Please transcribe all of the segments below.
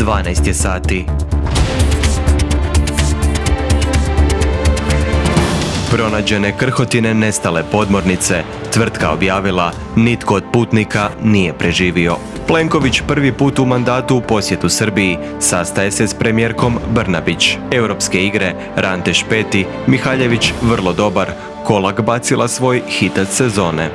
12 je sati. Pronađene krhotine nestale podmornice, tvrtka objavila, nitko od putnika nije preživio. Plenković prvi put u mandatu u posjetu Srbiji, sastaje se s premijerkom Brnabić. Europske igre, Ranteš peti, Mihaljević vrlo dobar, Kolak bacila svoj hitac sezone.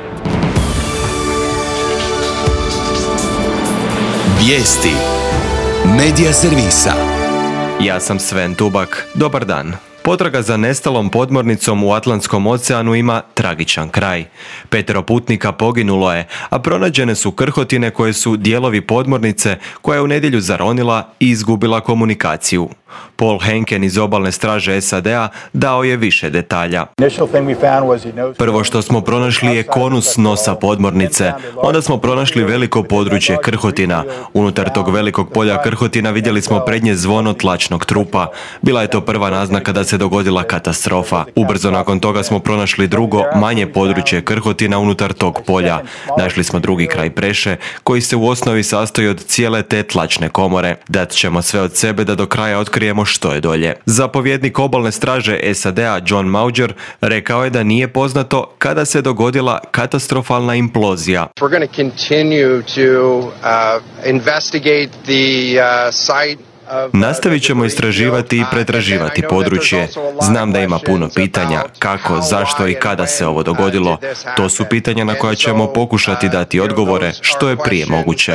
Vijesti Medija servisa. Ja sam Sven Tubak, dobar dan. Potraga za nestalom podmornicom u Atlantskom oceanu ima tragičan kraj. 5 putnika poginulo je, a pronađene su krhotine koje su dijelovi podmornice koja je u nedjelju zaronila i izgubila komunikaciju. Paul Henken iz obalne straže SAD-a dao je više detalja. Prvo što smo pronašli je konus nosa podmornice, onda smo pronašli veliko područje krhotina. Unutar tog velikog polja krhotina vidjeli smo prednje zvono tlačnog trupa. Bila je to prva naznaka da se dogodila katastrofa. Ubrzo nakon toga smo pronašli drugo, manje područje krhotina unutar tog polja. Našli smo drugi kraj preše, koji se u osnovi sastoji od cijele te tlačne komore. Dat ćemo sve od sebe da do kraja otkrijemo što je dolje. Zapovjednik obalne straže SAD-a John Mauger rekao je da nije poznato kada se dogodila katastrofalna implozija. We're going to continue to investigate the site. Nastavit ćemo istraživati i pretraživati područje. Znam da ima puno pitanja, kako, zašto i kada se ovo dogodilo. To su pitanja na koja ćemo pokušati dati odgovore što je prije moguće.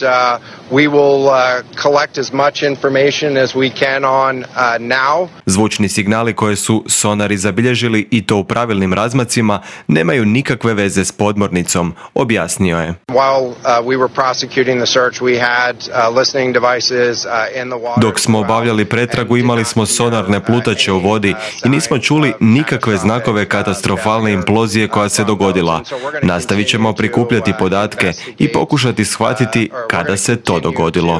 Zvučni signali koje su sonari zabilježili i to u pravilnim razmacima nemaju nikakve veze s podmornicom, objasnio je. Dok smo obavljali pretragu imali smo sonarne plutače u vodi i nismo čuli nikakve znakove katastrofalne implozije koja se dogodila. Nastavit ćemo prikupljati podatke i pokušati shvatiti kada se to dogodilo.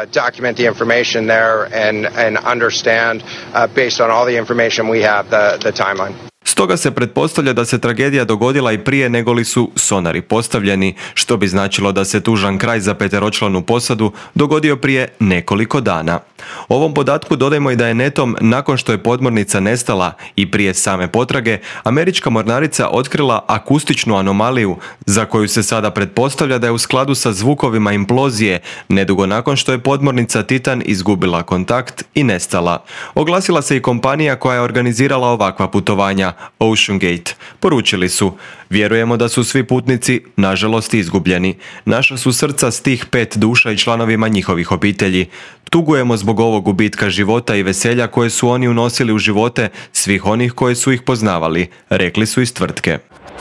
Stoga se pretpostavlja da se tragedija dogodila i prije nego li su sonari postavljeni, što bi značilo da se tužan kraj za 5-članu posadu dogodio prije nekoliko dana. Ovom podatku dodajmo i da je netom, nakon što je podmornica nestala i prije same potrage, američka mornarica otkrila akustičnu anomaliju za koju se sada pretpostavlja da je u skladu sa zvukovima implozije, nedugo nakon što je podmornica Titan izgubila kontakt i nestala. Oglasila se i kompanija koja je organizirala ovakva putovanja, OceanGate. Poručili su: vjerujemo da su svi putnici, nažalost, izgubljeni. Naša su srca s tih 5 duša i članovima njihovih obitelji. Tugujemo zbog ovog gubitka života i veselja koje su oni unosili u živote svih onih koji su ih poznavali, rekli su iz tvrtke.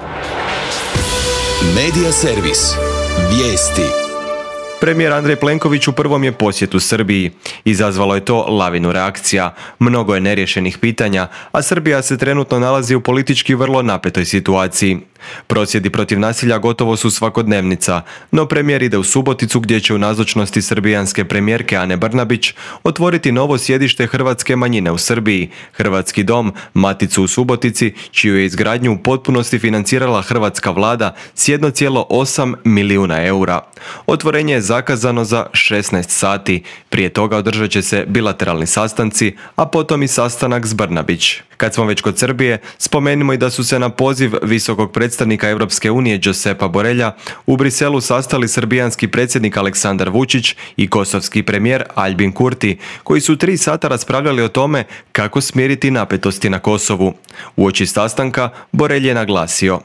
Medija servis. Vijesti. Premijer Andrej Plenković u prvom je posjetu Srbiji. Izazvalo je to lavinu reakcija. Mnogo je neriješenih pitanja, a Srbija se trenutno nalazi u politički vrlo napetoj situaciji. Prosvjedi protiv nasilja gotovo su svakodnevnica, no premijer ide u Suboticu gdje će u nazočnosti srbijanske premijerke Ane Brnabić otvoriti novo sjedište hrvatske manjine u Srbiji, Hrvatski dom, Maticu u Subotici, čiju je izgradnju u potpunosti financirala hrvatska vlada s 1,8 milijuna eura. Otvorenje je zakazano za 16 sati. Prije toga održat će se bilateralni sastanci, a potom i sastanak s Brnabić. Kad smo već kod Srbije, spomenimo i da su se na poziv visokog predstavnika Europske unije Josepa Borrella u Briselu sastali srbijanski predsjednik Aleksandar Vučić i kosovski premijer Albin Kurti, koji su 3 sata raspravljali o tome kako smiriti napetosti na Kosovu. Uoči sastanka Borrell je naglasio: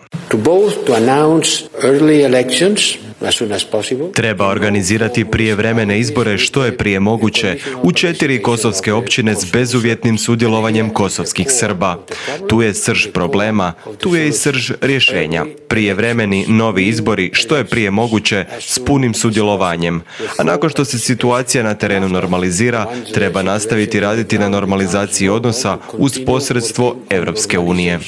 treba organizirati prijevremene izbore što je prije moguće u 4 kosovske općine s bezuvjetnim sudjelovanjem kosovskih Srba. Tu je srž problema, tu je i srž rješenja. Prijevremeni novi izbori što je prije moguće s punim sudjelovanjem. A nakon što se situacija na terenu normalizira, treba nastaviti raditi na normalizaciji odnosa uz posredstvo Europske unije.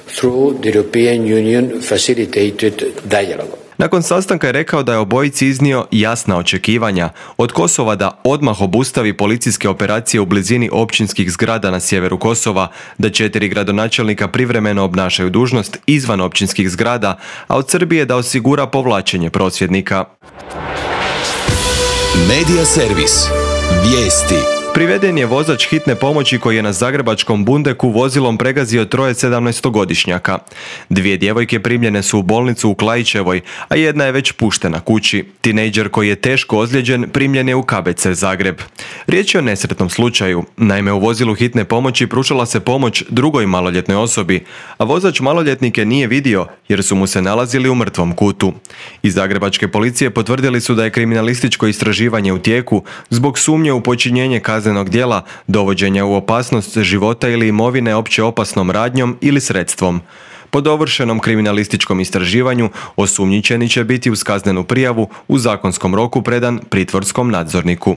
Nakon sastanka je rekao da je obojici iznio jasna očekivanja od Kosova da odmah obustavi policijske operacije u blizini općinskih zgrada na sjeveru Kosova, da 4 gradonačelnika privremeno obnašaju dužnost izvan općinskih zgrada, a od Srbije da osigura povlačenje prosvjednika. Medija servis. Vijesti. Priveden je vozač hitne pomoći koji je na zagrebačkom Bundeku vozilom pregazio 3 17-godišnjaka. 2 djevojke primljene su u bolnicu u Klaićevoj, a jedna je već puštena kući. Tinejdžer koji je teško ozlijeđen primljen je u KBC Zagreb. Riječ je o nesretnom slučaju. Naime, u vozilu hitne pomoći pružala se pomoć drugoj maloljetnoj osobi, a vozač maloljetnike nije vidio jer su mu se nalazili u mrtvom kutu. Iz zagrebačke policije potvrdili su da je kriminalističko istraživanje u tijeku zbog sumnje u počinjenje kaznenog djela, dovođenja u opasnost života ili imovine opće opasnom radnjom ili sredstvom. Po dovršenom kriminalističkom istraživanju osumnjičeni će biti uz kaznenu prijavu u zakonskom roku predan pritvorskom nadzorniku.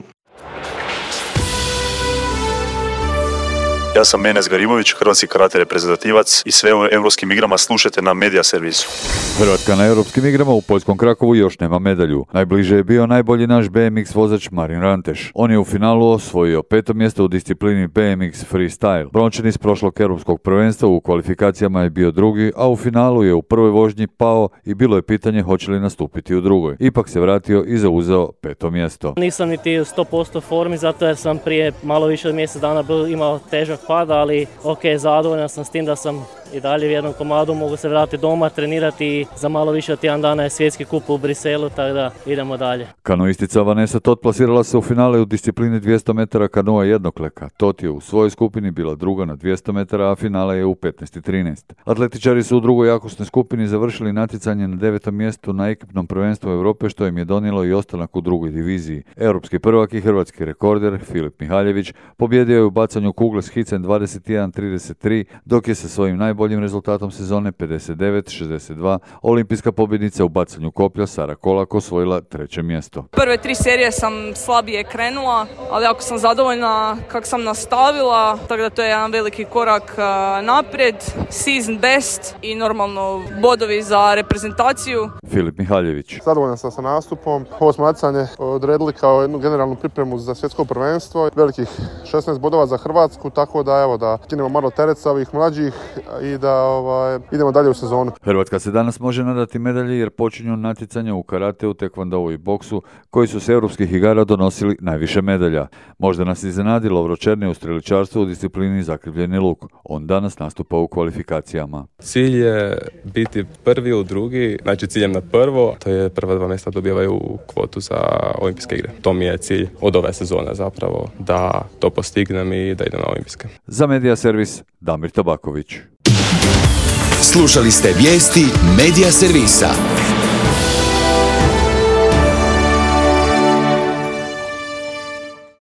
Ja sam Enes Garimović, hrvatski karate reprezentativac i sve o europskim igrama slušajte na Media Servisu. Hrvatska na europskim igrama u poljskom Krakovu još nema medalju. Najbliže je bio najbolji naš BMX vozač Marin Ranteš. On je u finalu osvojio 5. mjesto u disciplini BMX Freestyle. Brončan iz prošlog europskog prvenstva u kvalifikacijama je bio drugi, a u finalu je u prvoj vožnji pao i bilo je pitanje hoće li nastupiti u drugoj. Ipak se vratio i zauzeo 5. mjesto. Nisam niti u 100% formi zato jer sam prije malo više od mjesec dana imao težak pad, ali zadovoljan sam s tim da sam i dalje u jednom komadu, mogu se vratiti doma, trenirati i za malo više od tjedan dana je svjetski kup u Briselu, tako da idemo dalje. Kanoistica Vanessa Tot plasirala se u finale u disciplini 200 metara kanoa jednokleka. Tot je u svojoj skupini bila druga na 200 metara, a finale je u 15:13. Atletičari su u drugoj jakosnoj skupini završili natjecanje na 9. mjestu na ekipnom prvenstvu Europe, što im je donijelo i ostanak u drugoj diviziji. Europski prvak i hrvatski rekorder Filip Mihaljević pobjedio je u bacanju kugle s hicem 21:33, dok je sa svojim najboljim rezultatom sezone 59:62 olimpijska pobjednica u bacanju koplja Sara Kolak osvojila 3. mjesto. Prve 3 serije sam slabije krenula, ali ako sam zadovoljna kako sam nastavila, tako da to je jedan veliki korak naprijed, season best i normalno bodovi za reprezentaciju. Filip Mihaljević. Zadovoljan sam sa nastupom. Ovo smo natjecanje odredili kao jednu generalnu pripremu za svjetsko prvenstvo. Velikih 16 bodova za Hrvatsku, tako da skinemo malo teret sa ovih mlađih i da idemo dalje u sezonu. Hrvatska se danas može nadati medalji jer počinju natjecanja u karateu, tekvondou i boksu koji su s europskih igara donosili najviše medalja. Možda nas iznenadi Lovro Černi u streličarstvu u disciplini zakrivljeni luk. On danas nastupa u kvalifikacijama. Cilj je biti prvi u drugi, znači ciljem na prvo, to je prva 2 mjesta dobivaju kvotu za olimpijske igre. To mi je cilj od ove sezone zapravo, da to postignem i da idem na olimpijske. Za Media Servis, Damir Tabaković. Slušali ste vijesti Media Servisa.